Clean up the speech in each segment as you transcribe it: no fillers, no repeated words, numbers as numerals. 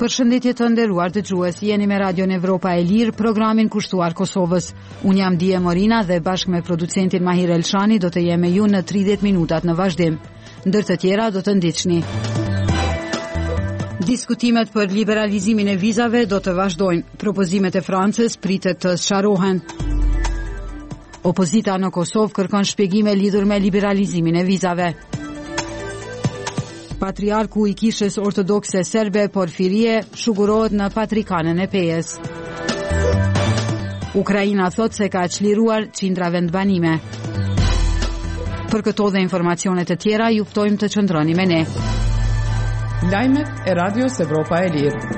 Përshëndetje të nderuar dëgjues, jeni me Radion Evropa e Lirë, programin kushtuar Kosovës. Unë jam Dije Morina dhe bashkë me producentin Mahir Elshani do të jem me ju në 30 minutat në vazhdim. Ndër të tjera do të ndiqni. Diskutimet për liberalizimin e vizave do të vazhdojnë. Propozimet e Francës pritet të sqarohen. Opozita në Kosovë kërkon shpjegime lidhur me liberalizimin e vizave. Patriarku i Kishës Ortodokse Serbe Porfirie shugurohet në Patrikanën e Pejës. Ukraina thot se ka çliruar qindra vendbanime. Për këto dhe informacionet e tjera ju ftojmë të qëndroni me ne. Lajmet e Radios Evropa e Lirë.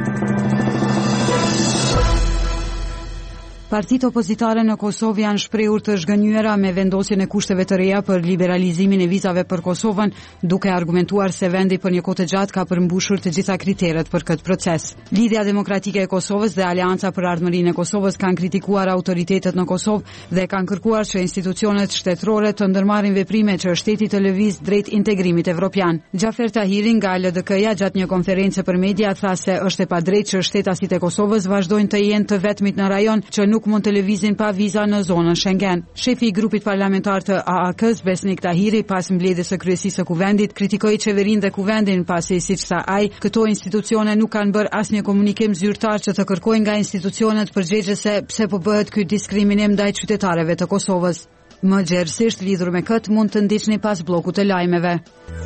Partitë opozitare në Kosovë janë shprehur të zhgënjura me vendosjen e kushteve të reja për liberalizimin e vizave për Kosovën, duke argumentuar se vendi për një kohë të gjatë ka përmbushur të gjitha kriteret për këtë proces. Lidhja Demokratike e Kosovës dhe Aleanca për Ardhmërinë e Kosovës kanë kritikuar autoritetet në Kosovë dhe kanë kërkuar që institucionet shtetërore të ndërmarrin veprime që shteti të lëvizë drejt integrimit evropian. Xhafer Tahiri nga LDK-ja gjatë një konferencë për media tha se është e padrejtë që shtetasit e Kosovës vazhdojnë të jenë të vetmit në rajon që nuk mund të lëvizin pa viza në zonën Schengen. Shefi i grupit parlamentar të AAK-s, Besnik Tahiri, pas mbledhjes së kryesisë së kuvendit, kritikoi qeverinë dhe kuvendin pasi, siç tha ai, këto institucione nuk kanë bërë asnjë komunikim zyrtar që të kërkojnë nga institucionet përgjegjëse pse po bëhet ky diskriminim ndaj qytetarëve të Kosovës. Më gjerësisht lidhur me këtë mund të ndiqni pas bllokut të lajmeve.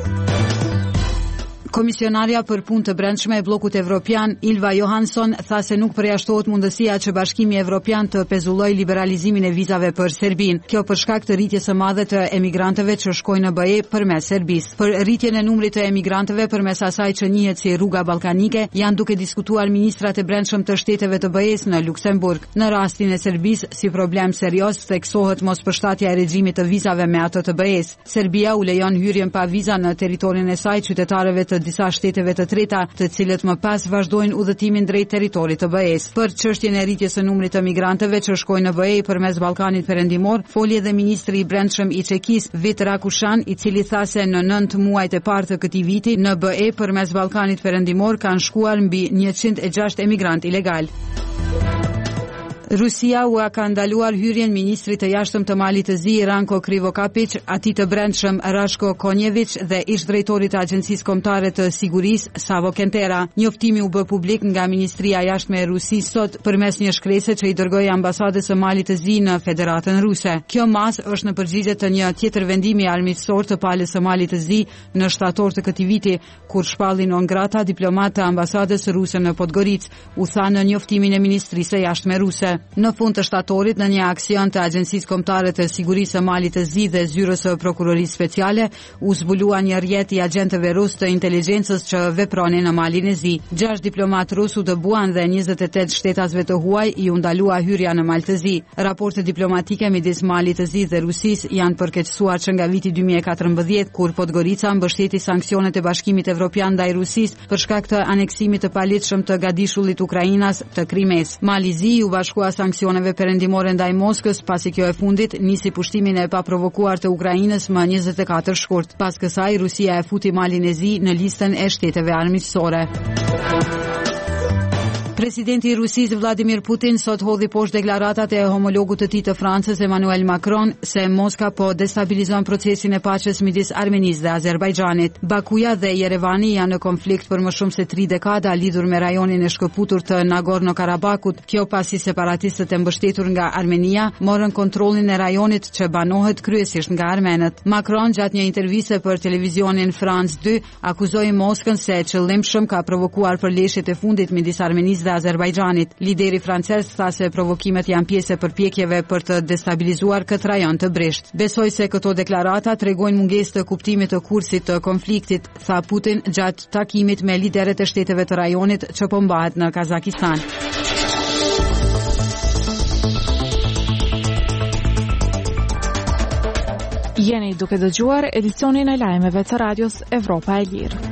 Komisionarja për punë të brendshme e bllokut evropian, Ylva Johansson, tha se nuk përjashtohet mundësia që Bashkimi Evropian të pezullojë liberalizimin e vizave për Serbinë. Kjo për shkak të rritjes së madhe të emigrantëve që shkojnë në BE përmes Serbisë. Për rritjen e numrit të emigrantëve përmes asaj që njihet si rruga ballkanike, janë duke diskutuar ministrat e brendshëm të shteteve të BE-s në Luksemburg. Në rastin e Serbisë, si problem serioz theksohet mospërshtatja e regjimit të vizave me atë të BE-s. Serbia u lejon hyrjen pa viza në territorin e saj qytetarëve të disa shteteve të treta, të cilët më pas vazhdojnë udhëtimin drejt territorit të BE-s. Për çështjen e rritjes së numrit të migrantëve që shkojnë në BE përmes Ballkanit Perëndimor, foli edhe ministri i brendshëm i Çekisë, Vit Rakushan, i cili tha se në 9 muajt e parë të këtij viti në BE përmes Ballkanit Perëndimor kanë shkuar mbi 106 emigrant ilegal. Rusia u ka ndaluar hyrjen ministrit të jashtëm të Malit të Zi, Ranko Krivokapić, atij të brendshëm Rashko Konjević dhe ish drejtorit të Agjencisë Kombëtare të Sigurisë Savo Kentera. Njoftimi u bë publik nga Ministria e Jashtme e Rusisë sot përmes një shkrese që i dërgoi ambasadës së Malit të Zi në Federatën Ruse. Kjo masë është në përgjigje të një tjetër vendimi armiqësor të palës së Malit të Zi në shtator të këtij viti, kur shpallin non grata diplomat të ambasadës ruse në Podgoricë, u tha në njoftimin e Ministrisë së Jashtme ruse. Në fund të shtatorit, në një aksion të Agjencisë Kombëtare të Sigurisë së Malit të Zi dhe zyrës së prokurorisë speciale, u zbulua një rrjet i agentëve rus të inteligjencës që vepronin në Malin e Zi. 6 diplomat rus u dëbuan dhe 28 shtetasve të huaj i u ndalua hyrja në Mal të Zi. Raportet diplomatike midis Malit të Zi dhe Rusisë janë përkeqësuar që nga viti 2014, kur Podgorica mbështeti sanksionet e Bashkimit Evropian ndaj Rusisë për shkak të aneksimit të paligjshëm të gadishullit Ukrainas të Krimes. Mali i Zi u bashkua sanksioneve perëndimore ndaj Moskës, pasi kjo e fundit nisi pushtimin e paprovokuar të Ukrainës më 24 shkurt. Pas kësaj, Rusia e futi Malin e Zi në listën e shteteve armiqësore. Presidenti i Rusisë Vladimir Putin sot hodhi poshtë deklaratat e homologut të tij të Francës Emmanuel Macron se Moska po destabilizon procesin e paqes midis Armenisë dhe Azerbajxhanit. Bakuja dhe Jerevani janë në konflikt për më shumë se 3 dekada lidhur me rajonin e shkëputur të Nagorno-Karabakut, kjo pasi separatistët e mbështetur nga Armenia morën kontrollin e rajonit që banohet kryesisht nga armenët. Macron gjatë një interviste për televizionin France 2 akuzoi Moskën se qëllimshëm ka provokuar përleshjet e fundit midis Armenisë dhe Azerbajxhanit. Lideri francez tha se provokimet janë pjesë e përpjekjeve për të destabilizuar këtë rajon të brisht. Besoj se këto deklarata tregojnë mungesë të kuptimit të kursit të konfliktit, tha Putin gjatë takimit me liderët e shteteve të rajonit që po mbahet në Kazakistan. Jeni duke dëgjuar edicionin e lajmeve të Radios Evropa e Lirë.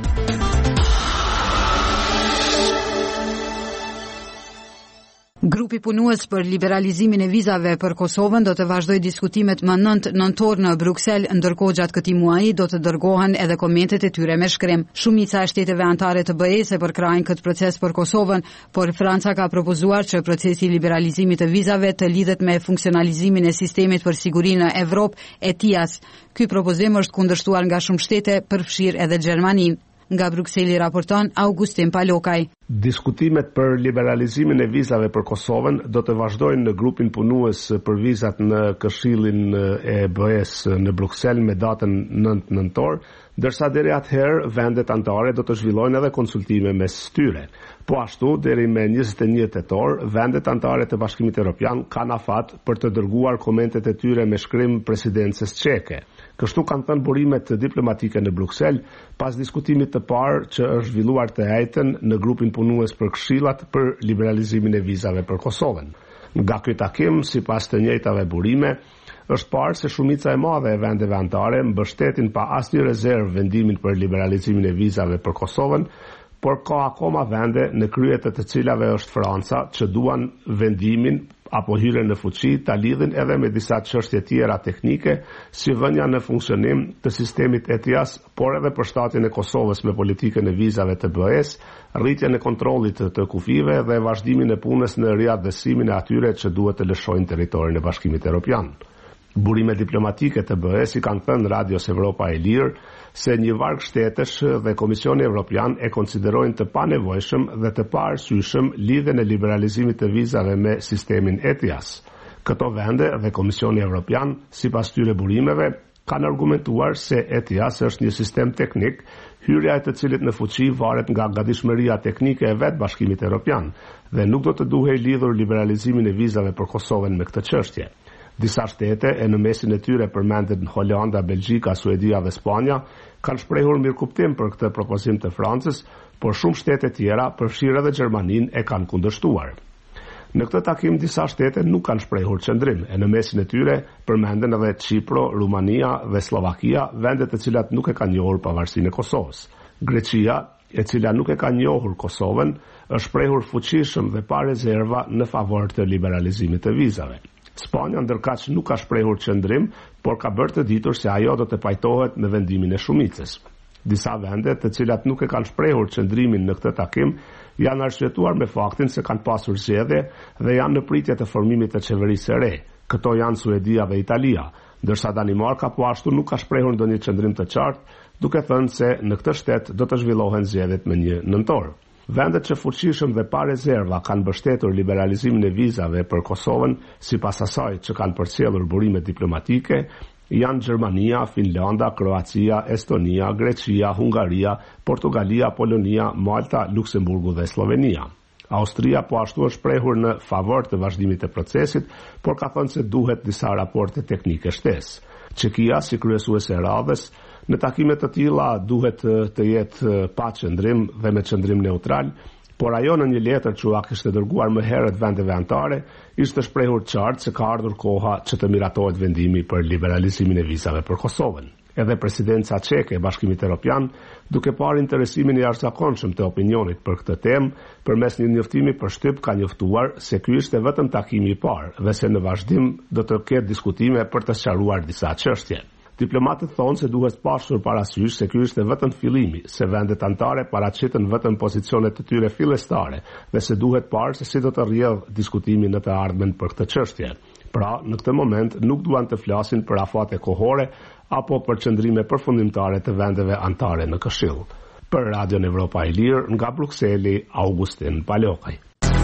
Grupi punues për liberalizimin e vizave për Kosovën do të vazhdojë diskutimet më 9 nëntor në Bruksel, ndërkohë gjatë këtij muaji do të dërgohen edhe komentet e tyre me shkrim. Shumica e shteteve anëtare të BE-s e përkrajnë këtë proces për Kosovën, por Franca ka propozuar që procesi i liberalizimit të vizave të lidhet me funksionalizimin e sistemit për siguri në Evropë, ETIAS. Ky propozim është kundërshtuar nga shumë shtete, përfshirë edhe Gjermaninë. Nga Brukseli raporton Augustin Palokaj. Diskutimet për liberalizimin e vizave për Kosovën do të vazhdojnë në grupin punues për vizat në Këshillin e BE-s në Bruksel me datën 9 nëntor, ndërsa deri atëherë vendet anëtare do të zhvillojnë edhe konsultime mes tyre. Po ashtu, deri me 21 tetor, vendet anëtare të Bashkimit Evropian kanë afat për të dërguar komentet e tyre me shkrim presidencës çeke. Kështu kanë thënë burimet diplomatike në Bruksel pas diskutimit të parë që është zhvilluar të njëjtën në grupin punues për këshillat për liberalizimin e vizave për Kosovën. Nga ky takim, sipas të njëjtave burime, është parë se shumica e madhe e vendeve anëtare mbështetin pa asnjë rezervë vendimin për liberalizimin e vizave për Kosovën, por ka akoma vende në krye të cilave është Franca që duan vendimin apo hyrjen në fuqi ta lidhin edhe me disa çështje tjera teknike, si vënia në funksionim të sistemit ETIAS, por edhe përshtatjen e Kosovës me politikën e vizave të BE-s, rritjen e kontrollit të kufive dhe vazhdimin e punës në riadhësimin e atyre që duhet të lëshojnë territorin e Bashkimit Evropian. Burime diplomatike të BE-s i kanë thënë Radios Evropa e Lirë se një varg shtetesh dhe Komisioni Evropian e konsiderojnë të panevojshëm dhe të paarsyeshëm lidhjen e liberalizimit të vizave me sistemin ETIAS. Këto vende dhe Komisioni Evropian, sipas tyre burimeve, kanë argumentuar se ETIAS është një sistem teknik, hyrja e të cilit në fuqi varet nga gatishmëria teknike e vet Bashkimit Evropian dhe nuk do të duhej lidhur liberalizimin e vizave për Kosovën me këtë çështje. Disa shtete, e në mesin e tyre përmendet Holanda, Belgjika, Suedia dhe Spanja, kanë shprehur mirëkuptim për këtë propozim të Francës, por shumë shtete tjera, përfshirë edhe Gjermaninë, e kanë kundërshtuar. Në këtë takim disa shtete nuk kanë shprehur qëndrim, e në mesin e tyre përmenden edhe Çipro, Rumania dhe Slovakia, vende të cilat nuk e kanë njohur pavarësinë e Kosovës. Greqia, e cila nuk e ka njohur Kosovën, është shprehur fuqishëm dhe pa rezerva në favor të liberalizimit të vizave. Spanja ndërkaq nuk ka shprehur qëndrim, por ka bërë të ditur se ajo do të pajtohet me vendimin e shumicës. Disa vende, të cilat nuk e kanë shprehur qëndrimin në këtë takim, janë arsyetuar me faktin se kanë pasur zgjedhje dhe janë në pritje të formimit të qeverisë së re. Këto janë Suedia dhe Italia, ndërsa Danimarka po ashtu nuk ka shprehur ndonjë qëndrim të qartë, duke thënë se në këtë shtet do të zhvillohen zgjedhjet me 1 nëntor. Vendet që fuqishëm dhe pa rezerva kanë mbështetur liberalizimin e vizave për Kosovën, sipas asaj që kanë përcjellur burime diplomatike, janë Gjermania, Finlanda, Kroacia, Estonia, Greqia, Hungaria, Portugalia, Polonia, Malta, Luksemburgu dhe Slovenia. Austria po ashtu është shprehur në favor të vazhdimit të procesit, por ka thënë se duhet disa raporte teknike shtesë. Çekia, si kryesuese e radhës, në takime të tilla duhet të jetë pa qëndrim dhe me qëndrim neutral, por ajo në një letër që a kishte dërguar më herët vendeve anëtare, ishte shprehur qartë se ka ardhur koha që të miratohet vendimi për liberalizimin e vizave për Kosovën. Edhe presidenca çeke e Bashkimit Evropian, duke parë interesimin e jashtëzakonshëm të opinionit për këtë temë, përmes një njoftimi për shtyp ka njoftuar se ky ishte vetëm takimi i parë dhe se në vazhdim do të ketë diskutime për të sqaruar disa çështje. Diplomatët thonë se duhet pasur parasysh se ky ishte vetëm fillimi, se vendet anëtare paraqiten vetëm pozicionet të tyre fillestare dhe se duhet parë se si do të rrjedh diskutimi në të ardhmen për këtë çështje. Pra, në këtë moment nuk duan të flasin për afate kohore apo për qëndrime përfundimtare të vendeve anëtare në Këshill. Për Radion Evropa e Lirë, nga Brukseli, Augustin Palokaj.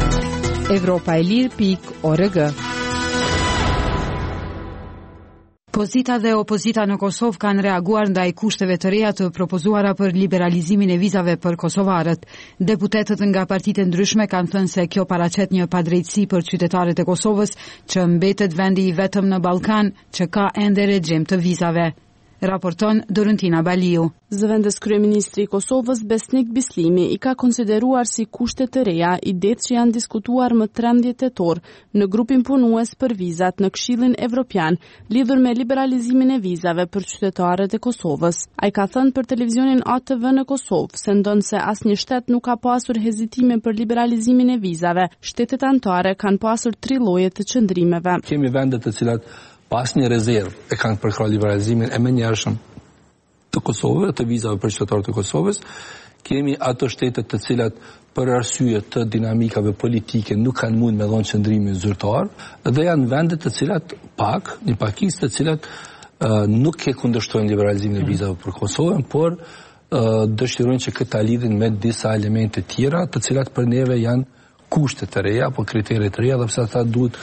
Evropaelir.org. Pozita dhe opozita në Kosovë kanë reaguar ndaj kushteve të reja të propozuara për liberalizimin e vizave për kosovarët. Deputetët nga partitë e ndryshme kanë thënë se kjo paraqet një padrejtësi për qytetarët e Kosovës, që mbetet vendi i vetëm në Ballkan që ka ende regjim të vizave. raporton Dorentina Baliu. Zëvendës kryeministri i Kosovës Besnik Bislimi i ka konsideruar si kushte të reja idetë që janë diskutuar më 13 tetor në grupin punues për vizat në Këshillin Evropian lidhur me liberalizimin e vizave për qytetarët e Kosovës. Ai ka thënë për televizionin ATV në Kosovë se ndonë se asnjë shtet nuk ka pasur hezitime për liberalizimin e vizave, shtetet anëtare kanë pasur 3 lloje të qëndrimeve. Kemi vende të cilat pas një rezervë e kanë përkrahur liberalizimin e menjëhershëm të Kosovës, të vizave për qytetarët e Kosovës. Kemi ato shtetet të cilat për arsye të dinamikave politike nuk kanë mund me dhënë qëndrimin zyrtar, dhe janë vende të cilat një pakicë të cilat nuk e kundërshtojnë liberalizimin e vizave për Kosovën, por dëshirojnë që këta lidhin me disa elemente tjera, të cilat për neve janë kushte të reja, apo kriteret të reja, dhe pse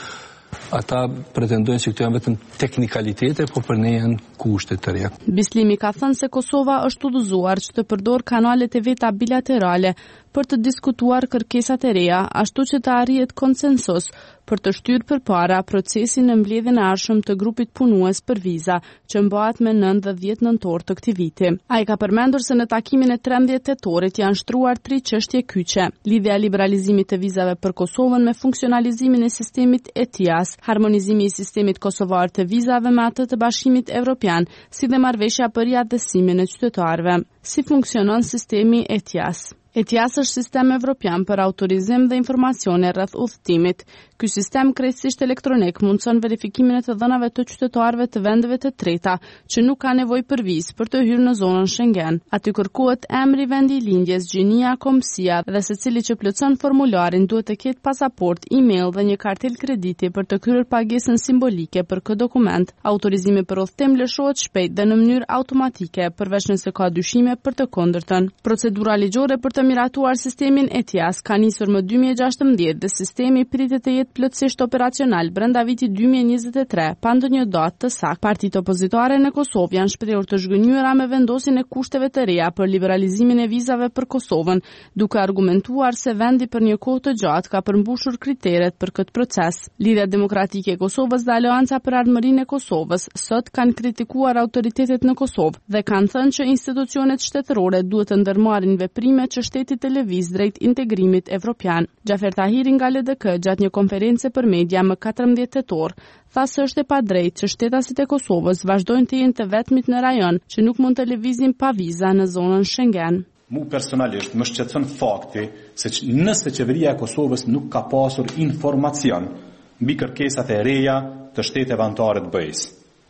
ata pretendojnë që këto janë vetëm teknikalitete, po për ne janë kushte të reja. Bislimi ka thënë se Kosova është udhëzuar që të përdor kanalet e veta bilaterale për të diskutuar kërkesat e reja, ashtu që të arrihet konsensus për të shtyrë përpara procesin në mbledhjen e ardhshëm të grupit punues për viza, që mbahet me 9 dhe 10 nëntor të këtij viti. Ai ka përmendur se në takimin e 13 tetorit janë shtruar 3 çështje kyçe: lidhja e liberalizimit të vizave për Kosovën me funksionalizimin e sistemit ETIAS, harmonizimi i sistemit kosovar të vizave me atë të Bashkimit Evropian, si dhe marrëveshja për riadhësimin e qytetarëve. Si funksionon sistemi ETIAS? ETIAS është sistem evropian për autorizim dhe informacione rreth udhëtimit. Ky sistem krejtësisht elektronik mundson verifikimin e të dhënave të qytetarëve të vendeve të treta që nuk ka nevojë për vizë për të hyrë në zonën Schengen. Aty kërkohet emri, vendi i lindjes, gjinia, kombësia dhe secili që plotson formularin duhet të ketë pasaport, email dhe një kartel krediti për të kryer pagesën simbolike për këtë dokument. Autorizimi për udhëtim lëshohet shpejt dhe në mënyrë automatike, përveç nëse ka dyshime për të kundërtën. Procedura ligjore për të miratuar sistemin ETIAS ka nisur më 2016 dhe sistemi pritet të jetë plotësisht operacional brenda vitit 2023, pa ndonjë datë të saktë. Partitë opozitare në Kosovë janë shprehur të zhgënjura me vendosjen e kushteve të reja për liberalizimin e vizave për Kosovën, duke argumentuar se vendi për një kohë të gjatë ka përmbushur kriteret për këtë proces. Lidhja Demokratike e Kosovës dhe Aleanca për Ardhmërinë e Kosovës sot kanë kritikuar autoritetet në Kosovë dhe kanë thënë që institucionet shtetërore duhet të ndërmarrin veprime që shteti të lëviz drejt integrimit evropian. Xhafer Tahiri nga LDK gjatë një konferencë për media më 14 tetor tha se është e padrejtë që shtetasit e Kosovës vazhdojnë të jenë të vetmit në rajon që nuk mund të lëvizin pa viza në zonën Schengen. Mu personalisht më shqetëson fakti se nëse qeveria e Kosovës nuk ka pasur informacion mbi kërkesat e reja të shteteve anëtare të BE-s,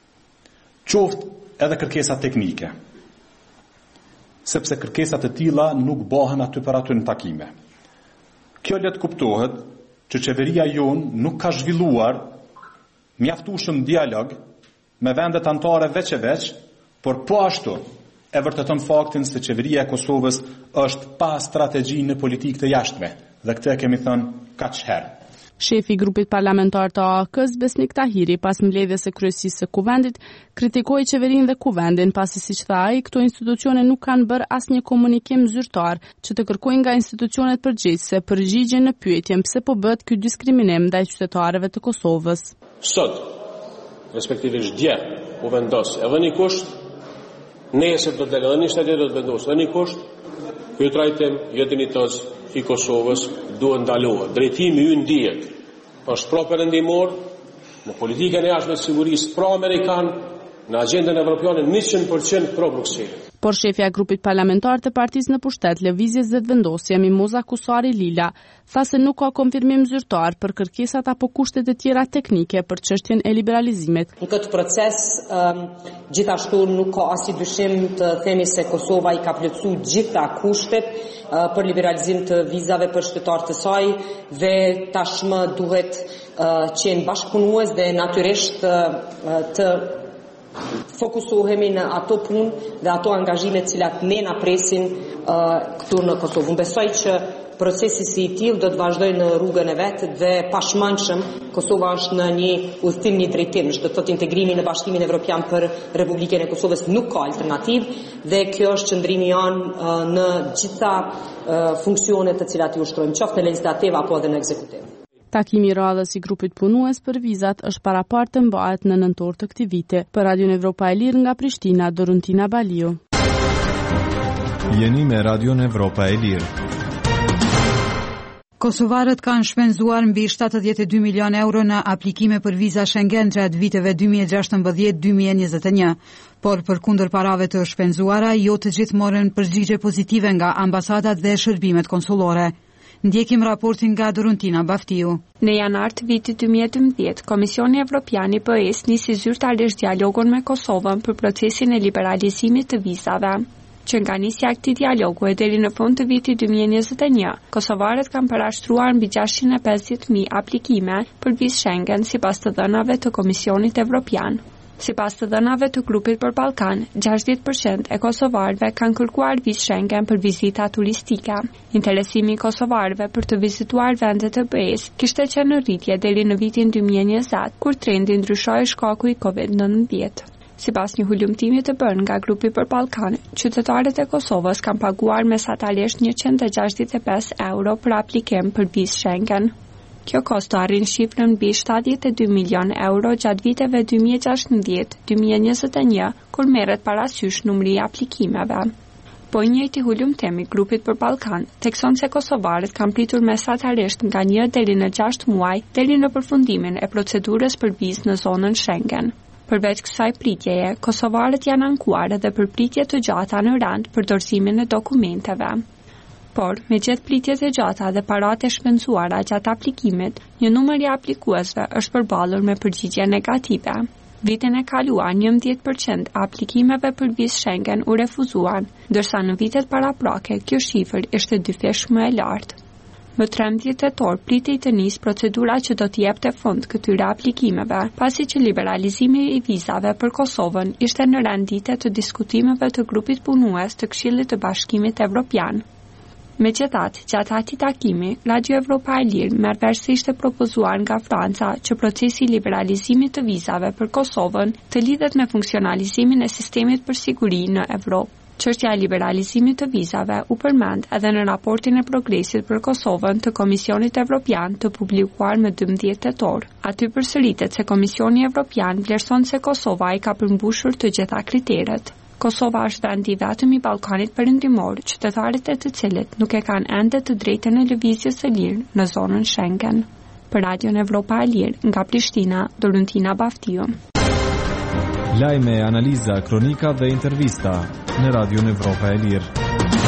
qoftë edhe kërkesat teknike, sepse kërkesat e tilla nuk bëhen aty për aty në takime. Kjo le të kuptohet që qeveria jonë nuk ka zhvilluar mjaftueshëm dialog me vendet anëtare veç e veç, por po ashtu e vërteton faktin se qeveria e Kosovës është pa strategji në politikë të jashtme, dhe këtë kemi thënë kaq herë. Shefi i grupit parlamentar të AAK-s, Besnik Tahiri, pas mbledhjes së kryesisë së kuvendit, kritikoi qeverinë dhe kuvendin, pasi siç tha ai, këto institucione nuk kanë bërë asnjë komunikim zyrtar që të kërkojnë nga institucionet përgjegjëse përgjigje në pyetjen pse po bëhet ky diskriminim ndaj qytetarëve të Kosovës. Sot, respektivisht dje, u vendos edhe një kusht, nesër do të dalë edhe një shteti do të vendosë edhe një kusht, ky trajtim jo dinjitos i Kosovës duhet ndalohet. Drejtimi ynë dihet është pro perëndimor, në politikën e jashtme të sigurisë pro amerikan, në agjendën evropiane 100% pro Brukselit. Por shefja e grupit parlamentar të partisë në pushtet, Lëvizjes dhe Vendosje, Mimoza Kusari Lila, tha se nuk ka konfirmim zyrtar për kërkesat apo kushtet e tjera teknike për çështjen e liberalizimit. Në këtë proces, gjithashtu nuk ka asnjë dyshim të themi se Kosova i ka plotësuar gjitha kushtet për liberalizim të vizave për qytetarët e saj dhe tashmë duhet qenë bashkëpunues dhe natyrisht të fokusohemi në ato punë dhe ato angazhime të cilat ne na presin këtu në Kosovë. Unë besoj që procesi si i tillë do të vazhdojë në rrugën e vet dhe pashmangshëm Kosova është në një udhtim, një drejtim, do të thotë integrimi në Bashkimin Evropian për Republikën e Kosovës nuk ka alternativë dhe kjo është qëndrimi janë në gjitha funksionet të cilat i ushtrojmë, qoftë në legislativë apo edhe në ekzekutiv. Takimi radhës i grupit punues për vizat është parapartë të mbahet në nëntor të këtij viti. Për Radion Evropa e Lirë nga Prishtina, Doruntina Baliu. Jeni me Radion Evropa e Lirë. Kosovarët kanë shpenzuar mbi 72 milion euro në aplikime për viza Schengen gjatë viteve 2016-2021, por përkundër parave të shpenzuara, jo të gjithë morën përgjigje pozitive nga ambasadat dhe shërbimet konsullore. Ndjekim raportin nga Doruntina Baftiu. Në janar të vitit 2012, Komisioni Evropian i BE-s nisi zyrtarisht dialogun me Kosovën për procesin e liberalizimit të vizave. Që nga nisja e këtij dialogu e deri në fund të vitit 2021, kosovarët kanë parashtruar mbi 650.000 aplikime për vizë Schengen sipas të dhënave të Komisionit Evropian. Sipas të dhënave të grupit për Ballkan, 60% e kosovarëve kanë kërkuar vizë Schengen për vizita turistike. Interesimi i kosovarëve për të vizituar vendet e BE-s kishte qenë në rritje deri në vitin 2020, kur trendi ndryshoi shkaku i COVID-19. Sipas një hulumtimi të bërë nga grupi për Ballkan, qytetarët e Kosovës kanë paguar mesatalisht 165 euro për aplikim për vizë Schengen. Kjo kosto arrin shifrën mbi 72 milion euro gjatë viteve 2016-2021, kur merret parasysh numri i aplikimeve. Po njëjti hulumtim i grupit për Ballkan thekson se kosovarët kanë pritur mesatarisht nga 1 deri në 6 muaj deri në përfundimin e procedurës për vizë në zonën Schengen. Përveç kësaj pritjeje, kosovarët janë ankuar edhe për pritje të gjata në rand për dorëzimin e dokumenteve. Por, me gjithë pritjet e gjata dhe paratë e shpenzuara gjatë aplikimit, një numër i aplikuesve është përballur me përgjigje negative. Vitin e kaluar, 11% aplikimeve për vizë Schengen u refuzuan, ndërsa në vitet paraprake kjo shifër ishte dyfish më e lartë. Më 13 tetor pritej të nisë procedura që do të jepte fund këtyre aplikimeve, pasi që liberalizimi i vizave për Kosovën ishte në rendite të diskutimeve të grupit punues të Këshillit të Bashkimit Evropian. Megjithatë, gjatë atij takimi, Radio Evropa e Lirë merr vesh se ishte propozuar nga Franca që procesi i liberalizimit të vizave për Kosovën të lidhet me funksionalizimin e sistemit për siguri në Evropë. Çështja e liberalizimit të vizave u përmend edhe në raportin e progresit për Kosovën të Komisionit Evropian të publikuar më 12 tetor. Aty përsëritet se Komisioni Evropian vlerëson se Kosova i ka përmbushur të gjitha kriteret. Kosova është vendi vetëm i Ballkanit Perëndimor, qytetarët e të cilit nuk e kanë ende të drejtën e lëvizjes së lirë në zonën Schengen. Për Radion Evropa e Lirë, nga Prishtina, Doruntina Baftiu. Lajme, analiza, kronika dhe intervista në Radion Evropa e Lirë.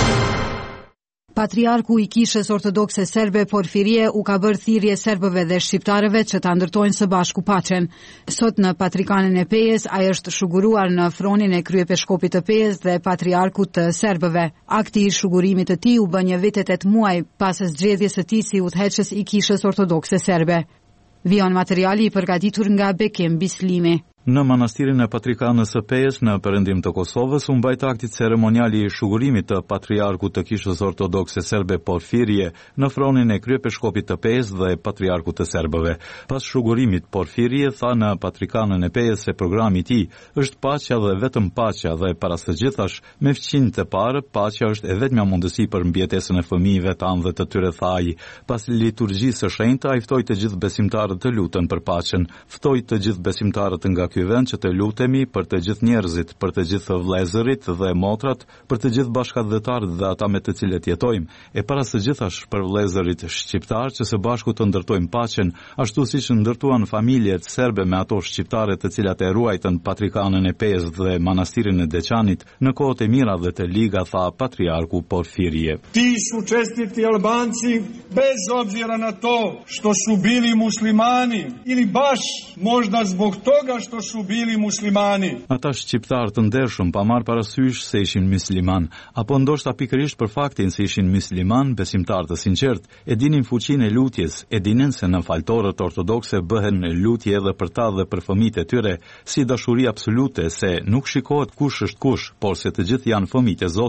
Patriarku i Kishës Ortodokse Serbe Porfirie u ka bërë thirrje serbëve dhe shqiptarëve që ta ndërtojnë së bashku paqen. Sot në Patrikanën e Pejës ai është shuguruar në fronin e kryepeshkopit të Pejës dhe patriarkut të serbëve. Akti i shugurimit të tij u bë një vit e 8 muaj pas zgjedhjes së tij si udhëheqës i Kishës Ortodokse Serbe. Vion materiali i përgatitur nga Bekim Bislimi. Në manastirin e Patrikanës së Pejës në perëndim të Kosovës u mbajt akti ceremoniali i shugurimit të patriarkut të Kishës Ortodokse Serbe Porfirie në fronin e kryepeshkopit të Pejës dhe patriarkut të serbëve. Pas shugurimit, Porfirie tha në Patrikanën e Pejës se programi i tij është paqja dhe vetëm paqja dhe para së gjithash me fqinjtë të parë, paqja është e vetmja mundësi për mbijetesën e fëmijëve tanë dhe të tyre, tha ai. Pas liturgjisë së shenjtë, ai ftoi të gjithë besimtarët të lutën për paqen, ftoi të gjithë besimtarët nga ky vend që të lutemi për të gjithë njerëzit, për të gjithë vëllezërit dhe motrat, për të gjithë bashkëdhetarët dhe ata me të cilët jetojmë, e para së gjithash për vëllezërit shqiptar që së bashku të ndërtojmë paqen, ashtu siç ndërtuan familjet serbe me ato shqiptare të cilat e ruajtën Patrikanën e Pejës dhe manastirin e Deçanit në kohët e mira dhe të liga, tha patriarku Porfirie. Ti su čestiti Albanci bez obzira na to što su bili muslimani ili baš možda zbog toga što su bili muslimani. Ata shqiptar të ndershëm pa marrë parasysh se ishin musliman, apo ndoshta pikërisht për faktin se ishin musliman, besimtar të sinqert, e dinin fuqinë e lutjes, e dinin se në faltorët ortodokse bëhen lutje edhe për ta dhe për fëmijët e tyre, si dashuri absolute, se nuk shikohet kush është kush, por se të gjithë janë fëmijët e Zotit,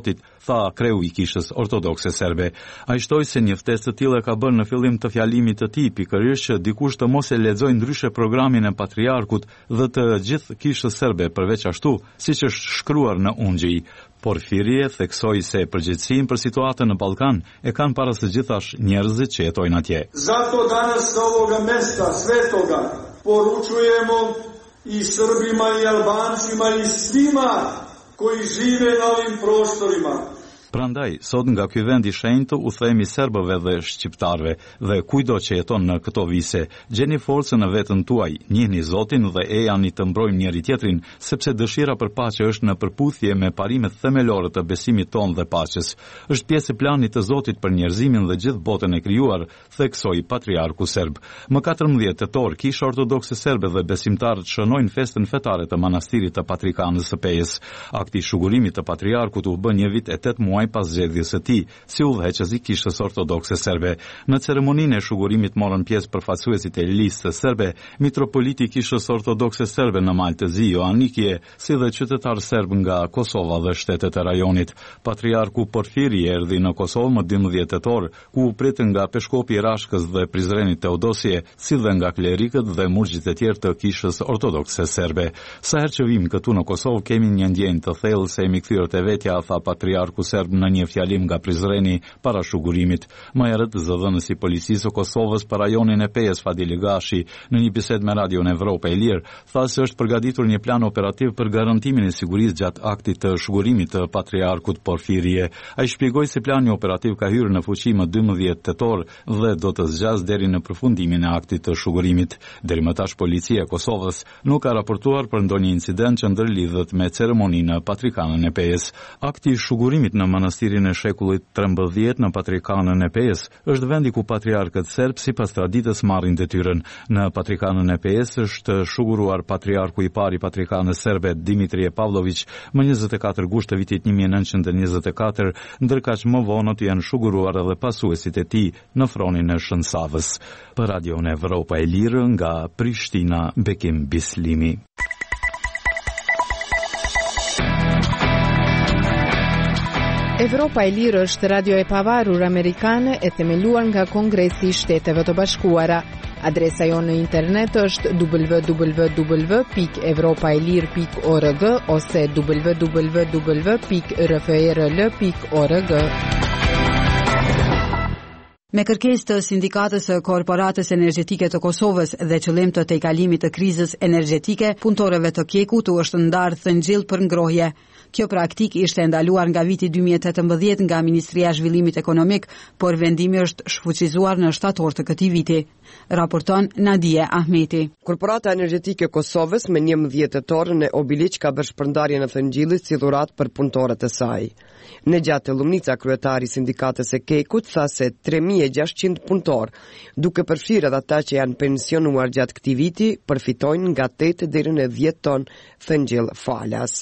tha kreu I kishës ortodokse serbe. Ai shtoi se një ftesë të tillë ka bërë në fillim të fjalimit të tij pikërisht që dikush të mos e lexojë ndryshe programin e patriarkut dhe të gjithë kishës serbe, përveç ashtu siç është shkruar në Ungji. Porfirie theksoi se përgjegjësinë për situatën në Ballkan e kanë para së gjithash njerëzit që jetojnë atje. Zato danas sa ovoga mesta svetoga poručujemo I Srbima I Albancima I svima koji žive na ovim prostorima. Prandaj, sot nga ky vend I shenjtë u themi serbëve dhe shqiptarëve dhe kujdo që jeton në këto vise, gjeni forcën në veten tuaj, njihni Zotin dhe ejani të mbrojmë njëri tjetrin, sepse dëshira për paqe është në përputhje me parimet themelore të besimit ton dhe paqes. Është pjesë e planit të Zotit për njerëzimin dhe gjithë botën e krijuar, theksoi patriarku serb. Më 14 tetor, Kisha Ortodokse serbe dhe besimtarët shënojnë festën fetare të manastirit të Patrikanës së Pejës. Akti I shugurimit të patriarkut u bë një vit e 8 muaj pas zgjedhjes së tij, si udhëheqës I Kishës Ortodokse serbe. Në ceremoninë e shugurimit morën pjesë përfaqësuesit e listë serbe, mitropoliti I Kishës Ortodokse serbe në Maltëzi Joannikije, si dhe qytetar serb nga Kosova dhe shtetet e rajonit. Patriarku Porfiri erdhi në Kosovë më 12 tetor, ku u prit nga peshkopi I Rashkës dhe Prizreni Teodosie, si dhe nga klerikët dhe murgjit e tjerë të Kishës Ortodokse serbe. Sa herë që vim këtu në Kosovë kemi një ndjenjë të thellë se jemi kthyer te vetja, tha patriarku serb në një fjalim nga Prizreni para shugurimit. Më herët zëdhënësi I policisë së Kosovës për rajonin e Pejës Fadili Gashi në një bisedë me Radion Evropa e Lirë tha se është përgatitur një plan operativ për garantimin e sigurisë gjatë aktit të shugurimit të patriarkut Porfirie. Ai shpjegoi se plani operativ ka hyrë në fuqi më 12 tetor dhe do të zgjas deri në përfundimin e aktit të shugurimit. Deri më tash policia e Kosovës nuk ka raportuar për ndonjë incident që ndërlidhet me ceremoninë në Patrikanën e Pejës. Akti I shugurimit në manastirin e shekullit 13 në Patrikanën e Pejës është vendi ku patriarkët serb sipas traditës marrin detyrën. Në Patrikanën e Pejës është shuguruar patriarku I parë I Patrikanës serbe Dimitrije Pavlović më 24 gusht të vitit 1924, ndërkaq më vonë janë shuguruar edhe pasuesit e tij në fronin e Shënsavës. Për Radion Evropa e Lirë nga Prishtina, Bekim Bislimi. Evropa e Lirë është radio e pavarur amerikane e themeluar nga Kongresi I Shteteve të Bashkuara. Adresa jonë në internet është www.evropaelir.org ose www.rfrl.org. Me kërkesë të Sindikatës së Korporatës Energjetike të Kosovës dhe qëllim të tejkalimit të krizës energjetike, punëtorëve të Kekut u është ndarë thëngjell për ngrohje. Kjo praktik ishte ndaluar nga viti 2018 nga Ministria e Zhvillimit Ekonomik, por vendimi është shfuqizuar në shtator të këtij viti. Raporton Nadia Ahmeti. Korporata Energjetike e Kosovës me 11 tetor në Obiliq ka bërë shpërndarje në thëngjillit si dhuratë për punëtorët e saj. Në gjatë Lumnica, kryetari I Sindikatës së Kekut tha se 3600 punëtor, duke përfshirë edhe ata që janë pensionuar gjatë këtij viti, përfitojnë nga 8 deri në 10 ton thëngjell falas.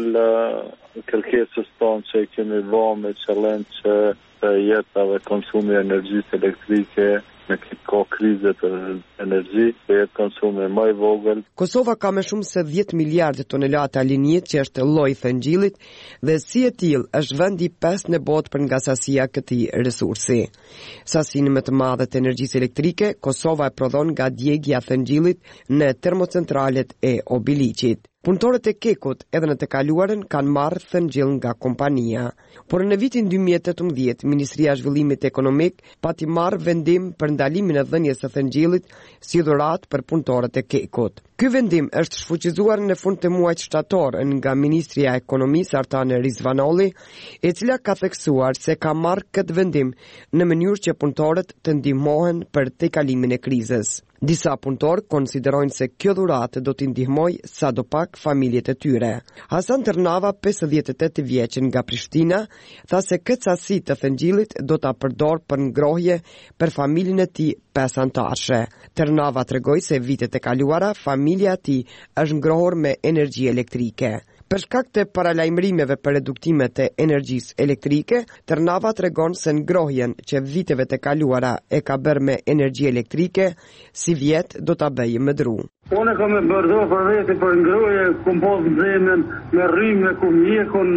Kërkesës tonë që kemi vënë me qëllim që jeta dhe konsumi I energjisë elektrike në këtë krizë të energji, të jetë konsumi më I vogël. Kosova ka më shumë se 10 miliardë tonelata linjit që është lloj thëngjillit dhe si e tillë është vendi 5 në botë për nga sasia këtij resursi. Sasinë më të madhe të energjisë elektrike Kosova e prodhon nga djegja e thëngjillit në termocentralet e Obiliqit. Punëtorët e Kekut edhe në të kaluarën kanë marrë thëngjell nga kompania. Por në vitin 2018, Ministria e Zhvillimit Ekonomik pati marrë vendim për ndalimin e dhënies së thëngjellit si dhuratë për punëtorët e Kekut. Ky vendim është shfuqizuar në fund të muajit shtator nga Ministria e Ekonomisë Artane Rizvanolli, e cila ka theksuar se ka marrë këtë vendim në mënyrë që punëtorët të ndihmohen për tejkalimin e krizës. Disa punëtorë konsiderojnë se kjo dhuratë do t'i ndihmojë sadopak familjet e tyre. Hasan Tërnava, 58 vjeç nga Prishtina, tha se këtë sasi të thëngjillit do ta përdor për ngrohje për familjen e tij 5 anëtarësh. Tërnava tregoi se vitet e kaluara familja e tij është ngrohur me energji elektrike. Për shkak të paralajmërimeve për reduktimet e energjisë elektrike, Tërnava tregon se ngrohjen që viteve të kaluara e ka bërë me energji elektrike, si vjet do ta bëjë më dru. Unë kam e bërdo për veti për ngrohje, kom pas zemën me rrymë, kom mjekun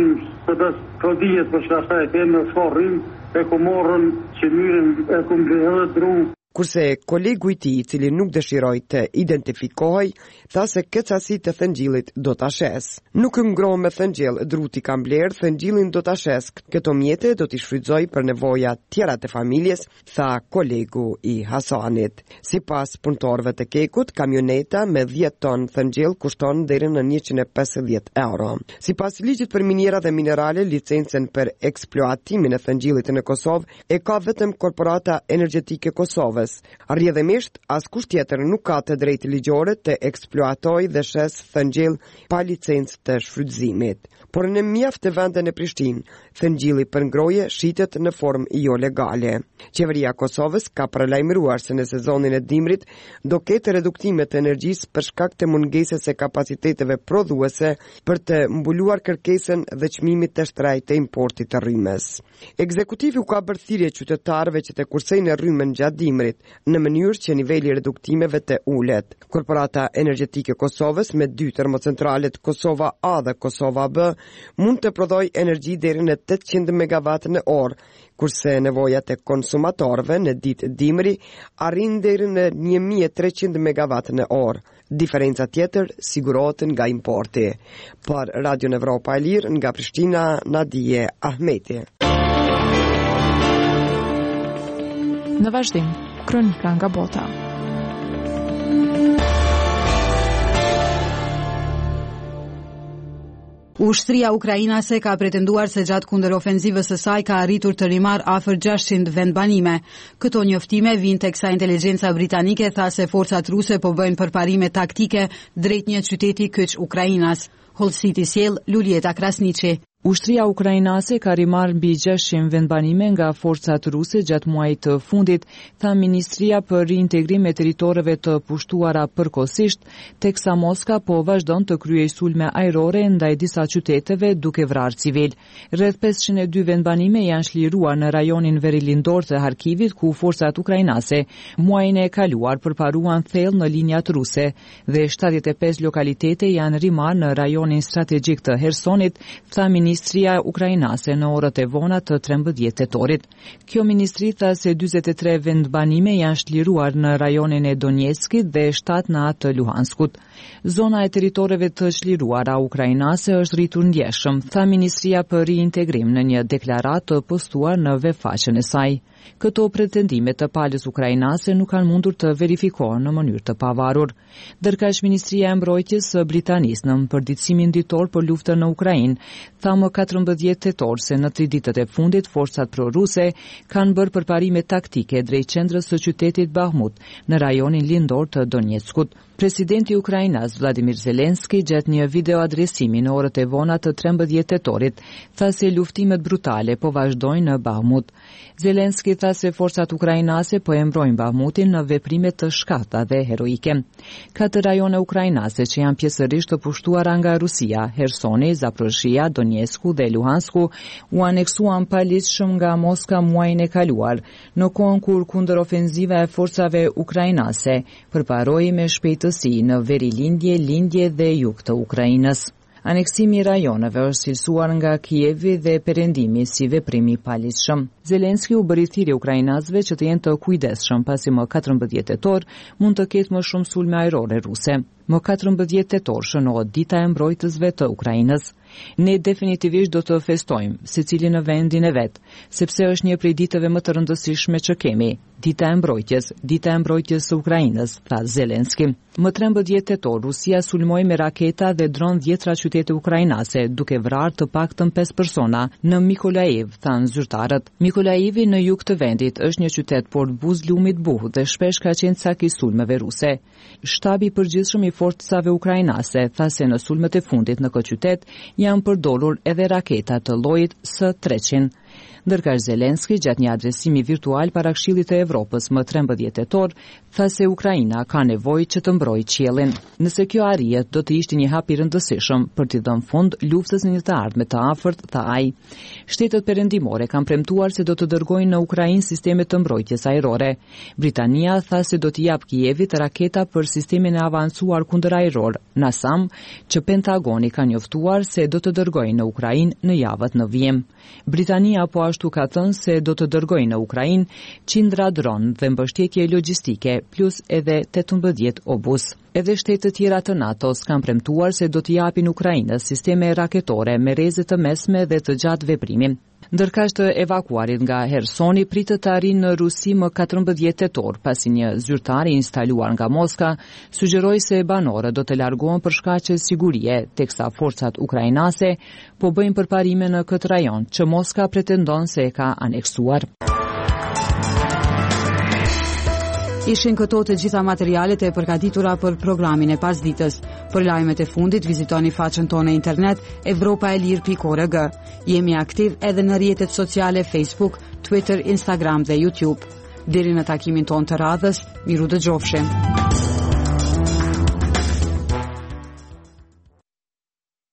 Të dijet për shkasta e kemë në shorrim, e ku morën që myrën, e ku mbledhë dru. Kurse kolegu i tij, i cili nuk dëshiroi të identifikohej, tha se këtë sasi të thëngjillit do ta shes. Nuk ngroh me thëngjill, druti ka mbledh, thëngjillin do ta shes. Këto mjete do t'i shfrytëzoj për nevoja tjera të familjes, tha kolegu i Hasanit. Sipas punëtorëve të Kekut, kamioneta me 10 ton thëngjill kushton deri në 150 euro. Sipas ligjit për minjera dhe minerale, licencën për eksploatimin e thëngjillit në Kosovë e ka vetëm Korporata Energjetike e Kosovës. Rrjedhimisht, askush tjetër nuk ka të drejtë ligjore të eksploatojë dhe shes thëngjill pa licencë të shfrytëzimit. Por në mjaft të vende në Prishtinë, thëngjilli për ngroje shitet në formë jo legale. Qeveria e Kosovës ka paralajmëruar se në sezonin e dimrit do ketë reduktime të energjisë për shkak të mungesës së kapaciteteve prodhuese për të mbuluar kërkesën dhe çmimit të shtrejtë të importit të rrymës. Ekzekutivi u ka bërë thirrje qytetarëve që të kursejnë rrymën gjatë dimrit në mënyrë që niveli i reduktimeve të ulet. Korporata Energjetike e Kosovës me 2 termocentralet Kosova A dhe Kosova B mund të prodhoj energji deri në 800 megawatt në orë, kurse nevojat e konsumatorëve në ditë dimri arrin deri në 1300 megawatt në orë. Diferenca tjetër sigurohet nga importi. Për Radio Evropa e Lirë nga Prishtina, Nadije Ahmeti. Në vazhdim, kronika nga bota. Ushtria ukrainase ka pretenduar se gjatë kundërofenzivës së saj ka arritur të rimarrë afër 600 vendbanime. Këto njoftime vijnë teksa inteligjenca britanike tha se forcat ruse po bëjnë përparime taktike drejt një qyteti kyç Ukrainas. Hull City sjell Lulieta Krasniqi. Ushtria ukrainase ka rimarrë mbi 600 vendbanime nga forcat ruse gjatë muajit të fundit, tha Ministria për Reintegrim e Territoreve të Pushtuara përkohësisht, teksa Moska po vazhdon të kryejë sulme ajrore ndaj disa qyteteve duke vrarë civil. Rreth 502 vendbanime janë shliruar në rajonin verilindor të Harkivit, ku forcat ukrainase muajin e kaluar përparuan thellë në linjat ruse dhe 75 lokalitete janë rimarrë në rajonin strategjik të Hersonit, tha Ministria ukrainase në orët e vona të 13 tetorit. Kjo ministri tha se 43 vendbanime janë shliruar në rajonin e Donetskit dhe 7 në atë të Luhanskut. Zona e territoreve të shliruara ukrainase është rritur ndjeshëm, tha Ministria për Reintegrim në një deklaratë të postuar në webfaqen e saj. Këto pretendime të palës ukrainase nuk kanë mundur të verifikohen në mënyrë të pavarur. Ndërkaq Ministria e Mbrojtjes së Britanisë në përditësimin ditor për luftën në Ukrainë tha më 14 tetor se në 3 ditët e fundit forcat proruse kanë bërë përparime taktike drejt qendrës së qytetit Bahmut në rajonin lindor të Donetskut. Presidenti i Ukrainës Vladimir Zelenski gjatë një video adresimi në orët e vona të 13 tetorit tha se luftimet brutale po vazhdojnë në Bahmut. Zelenski tha se forcat ukrainase po e mbrojnë Bahmutin në veprime të shkata dhe heroike. 4 rajone ukrainase që janë pjesërisht të pushtuara nga Rusia, Hersoni, Zaporozhia, Donetsku dhe Luhansku, u aneksuan paligjshëm nga Moska muajin e kaluar, në kohën kur kundërofenziva e forcave ukrainase përparoi me shpejtësi në verilindje, lindje dhe jug të Ukrainës. Aneksimi i rajoneve është cilësuar nga Kijevi dhe perëndimi si veprim i paligjshëm. Zelenski u bëri thirrje ukrainasëve që të jenë të kujdesshëm pasi më 14 tetor mund të ketë më shumë sulme ajrore ruse. Më 14 tetor shënohet dita e mbrojtësve të Ukrainës. Ne definitivisht do të festojmë, secili në vendin e vet, sepse është një prej ditëve më të rëndësishme që kemi, dita e mbrojtjes së Ukrainës, tha Zelenski. Më 13 tetor Rusia sulmoi me raketa dhe dron 10 qytete ukrainase, duke vrarë të paktën 5 persona në Mikolajiv, thanë zyrtarët. Mikolajivi në jug të vendit është një qytet portbuz lumit buh dhe shpesh ka qenë cak i sulmeve ruse. Shtabi i përgjithshëm i forcave ukrainase tha se në sulmet e fundit në këtë qytet janë përdorur edhe raketa të llojit S-300. Ndërkësh Zelenski gjatë një adresimi virtual para Këshillit të Evropës më 13 tetor, tha se Ukraina ka nevojë që të mbrojë qiellin. Nëse kjo arrihet, do të ishte një hap i rëndësishëm për t'i dhënë fund luftës në një të ardhme të afërt, tha ai. Shtetet perëndimore kanë premtuar se do të dërgojnë në Ukrainë sisteme të mbrojtjes ajrore. Britania tha se do t'i jap Kijevit raketa për sistemin e avancuar kundërajror NASAM, që Pentagoni ka njoftuar se do të dërgojnë në Ukrainë në javët në vijim. Britania po ashtu ka thënë se do të dërgojnë në Ukrainë qindra dron dhe mbështetje logjistike, plus edhe 18 obus. Edhe shtetet tjera të NATO-s kanë premtuar se do t'i japin Ukrainës sisteme raketore me rreze të mesme dhe të gjatë veprimi. Ndërkësh të evakuarit nga Hersoni pritet të arrijnë në Rusi më 14 tetor, pasi një zyrtar i instaluar nga Moska sugjeroi se banorët do të largohen për shkaqe sigurie, teksa forcat ukrainase po bëjnë përparime në këtë rajon që Moska pretendon se e ka aneksuar. Ishin këto të gjitha materialet e përgatitura për programin e pasditës. Për lajmet e fundit, vizitoni faqen tonë internet evropaelir.org. Jemi aktiv edhe në rrjetet sociale Facebook, Twitter, Instagram dhe YouTube. Deri në takimin tonë të radhës, miru dëgjofshim.